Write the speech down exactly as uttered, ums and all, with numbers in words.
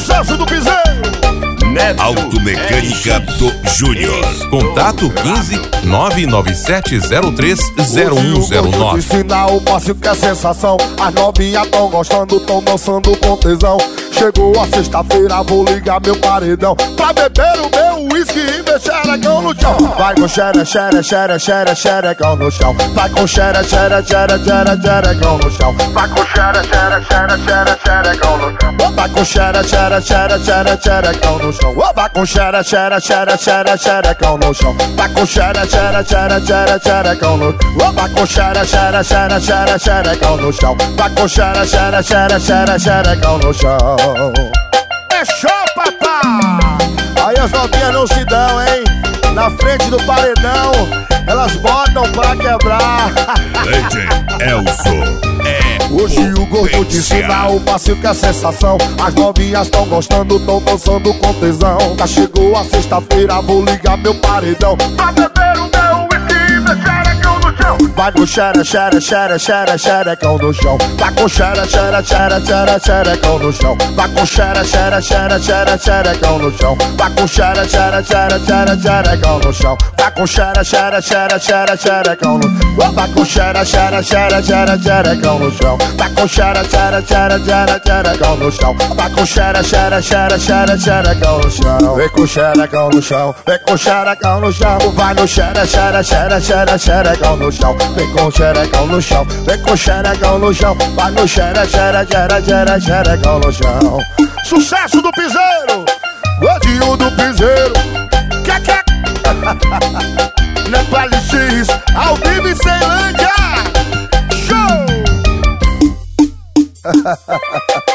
sucesso do piseiro. Automecânica do Júnior. Contato quinze, nove nove sete zero três zero um zero nove. Sinal, o passe que é sensação. As novinhas tão gostando, tão dançando com tesão. Chegou a sexta-feira, vou ligar meu paredão pra beber o meu uísque e ver xerecão no chão. Vai com xere, xere, xere, xere, xerecão no chão. Vai com xere, xere, xere, xere, xerecão no chão. Vai com xere, xere, xere, xere, xerecão no chão. Vai com xere, xere, xere, xere, xerecão no chão. Vai com xere, xere, xere, xere, xerecão no chão. Vai com xere, xere, xere, xere, xerecão no chão. Vai com xere, xere, xere, xere, xerecão no chão. Vai com xere, xere, xere, xere, xerecão no chão. É show, papai! Aí as novinhas não se dão, hein? Na frente do paredão, elas botam pra quebrar. Legend Elzo. É hoje o gordo te ensina o passeio que é sensação. As novinhas tão gostando, tão dançando com tesão. Já chegou a sexta-feira, vou ligar meu paredão pra beber o meu whisky e ver xerecão no chão. Vai com xere, xere, xere, xere, xerecão no chão. Vai com xere, xere, xere, xere, xerecão no chão. Vai com xere, xere, xere, xere, xerecão no chão. Vai com xere, xere, xere, xere, xerecão no chão. Vai com xere, xere, xere, xere, xerecão no chão. Vai com xere, xere, xere, xere, xerecão no chão. Vai com xere, xere, xere, xere, xerecão no chão. Vai com xere, xere, xere, xere, xerecão no chão. Vem com xerecão no chão, vem com xerecão no chão. Vai no xere, xere, xere, xere, xerecão no chão. Vem com xerecão no chão, vem com xerecão no chão. Vai no xere, xere, xere, xere, xerecão no chão. Sucesso do piseiro, gordinho do piseiro. Queque. Nepal X, ao vivo em Ceilândia. Show!